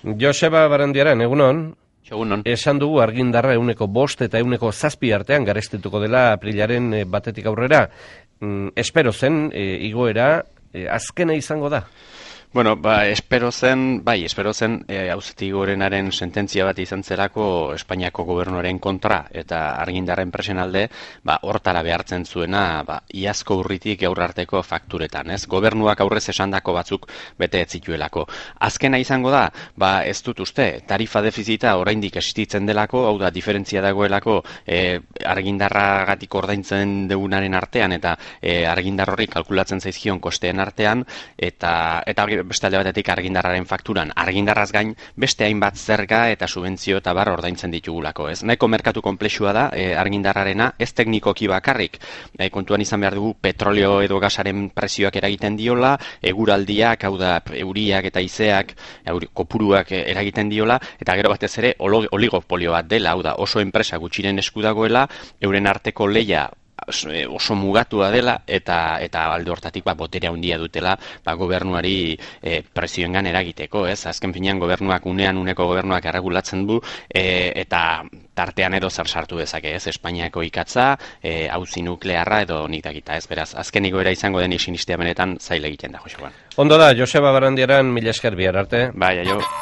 Joseba Barandiaran, egunon. Egunon. Esan dugu argindarra 105 eta 107 artean garestituko dela aprilaren batetik aurrera. Espero zen, igoera, azkena izango da? Bueno, espero zen, auzitegi gorenaren sententzia bat izan zelako Espainiako gobernuaren kontra eta argindarren presen alde, hortara behartzen zuena, iazko urritik gaur arteko fakturetan, ez? Gobernuak aurrez esandako batzuk bete ez zituelako. Azkena izango da, ez dut uste, tarifa defizita oraindik existitzen delako, hau da, diferentzia dagoelako argindarragatik ordaintzen dugunaren artean eta argindar horri kalkulatzen zaizkion kosteen artean, eta beste alde batetik argindarraren fakturan. Argindarraz gain beste hainbat zerga eta subentzio eta bar ordaintzen ditugulako, ez? Nahiko merkatu konplexua da argindarrarena, ez teknikoki bakarrik. Kontuan izan behar dugu petrolio edo gasaren prezioak eragiten diola, eguraldiak, hau da, euriak eta izeak, kopuruak eragiten diola, eta gero batez ere oligopolio bat dela, hau da, oso enpresa gutxiren esku dagoela, euren arteko lehia oso mugatua dela eta alde hortatik boterea handia dutela gobernuari prezioengan eragiteko, ez? Azken finean gobernuak uneko gobernuak erregulatzen du eta tartean edo zer sartu dezake, ez? Espainiako ikatza, auzi nuklearra edo nik dakita, ez? Beraz, azken igoera izango denik sinistea benetan zaila egiten da, Joseba. Ondo da, Joseba Barandiaran, mila esker bihar arte. Bai, aio.